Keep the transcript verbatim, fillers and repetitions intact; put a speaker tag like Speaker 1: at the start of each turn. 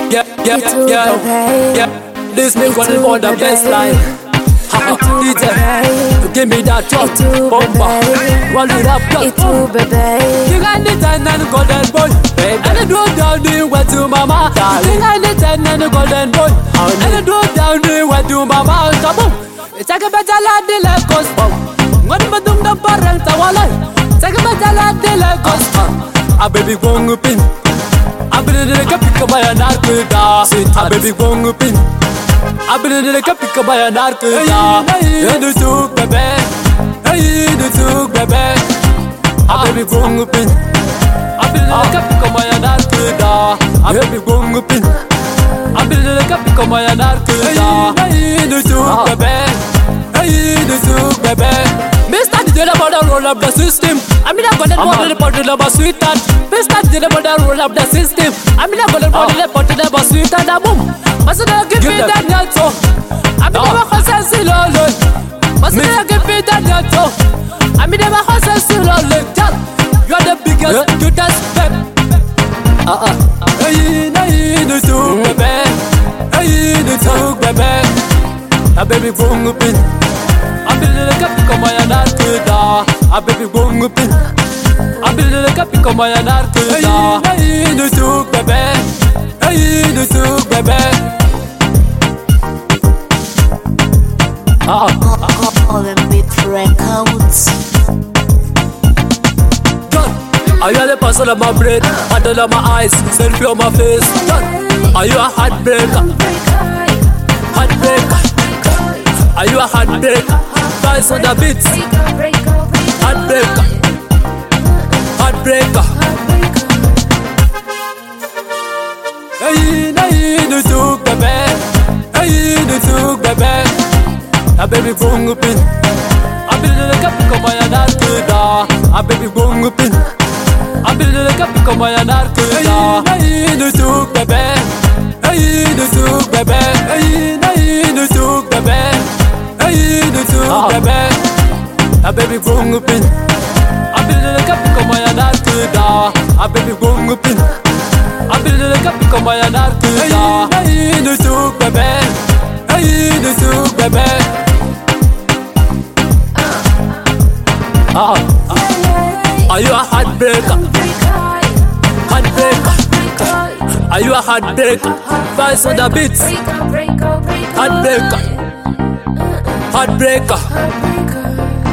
Speaker 1: yeah, yeah,
Speaker 2: too,
Speaker 1: yeah,
Speaker 2: baby.
Speaker 1: yeah. This me
Speaker 2: Me
Speaker 1: calling
Speaker 2: too,
Speaker 1: for the
Speaker 2: baby.
Speaker 1: best line. Ha, D J, give me that drop,
Speaker 2: Me too,
Speaker 1: bumper,
Speaker 2: baby.
Speaker 1: roll it up,
Speaker 2: Me
Speaker 1: yeah.
Speaker 2: too, baby.
Speaker 1: You got the ten and the golden boy, baby. And the do down the way to mama. You got the ten and the golden boy, and the do down the way to mama. Kaboom! It's like a better lad, the Lagos. What am I doing? The barrel, the wallet. It's like a better lad, the Lagos. A baby going up in. A baby in the pick up by a narco. A baby going up in. A baby in the pick up by a narco. And the soup, baby. Hey, the soup, baby. A baby going up in. A baby in the pick up by a narco. A baby going up in. A baby in the pick up by a narco. Hey, the soup, baby. Hey, the soup, baby. Mister D J, about the roll up the system. I mean, I'm gonna bottle the bottle of a sweet touch. Mister D J, about the roll up the system. I mean, I'm gonna bottle the bottle of a sweet touch. Boom. Must I give me that nutso? I mean, I'm a horse and still all in. Must I give me that nutso? I mean, I'm a horse and still all in. You're the biggest, cutest pep. Uh uh. Hey, hey, the soup, baby. Hey, the soup, baby. A baby boom up in. I build a cup, come by an arcada. A baby boom up in. I build a cup, come by an arcada. Hey, the soup, baby. Hey, the soup, baby. Ah,
Speaker 2: All the beat records.
Speaker 1: done. Are you the person of my brain? Under of my eyes, selfie on my face. Done. Are you a heartbreaker? Heartbreaker. Are you a heartbreaker? Guys on the beats. Heartbreaker. Heartbreaker. Hey, hey, the soup, baby. Hey, the soup, baby. A baby boom up in. I build a cup, come by an arcada. A baby boom up in. I build a cup, come by an arcada. Hey, the soup, baby. Hey, the soup, baby. Hey, hey, the soup, baby. Hey, the soup, baby. A baby boom up in. I build a cup, come by an arcada. A baby boom up in. I build a cup, come by an arcada. Hey, the soup, baby. Hey, the soup, baby. Ah, are you a heartbreaker? Heartbreaker. Are you a heartbreaker? Vibes on the beats. Heartbreaker. Heartbreaker.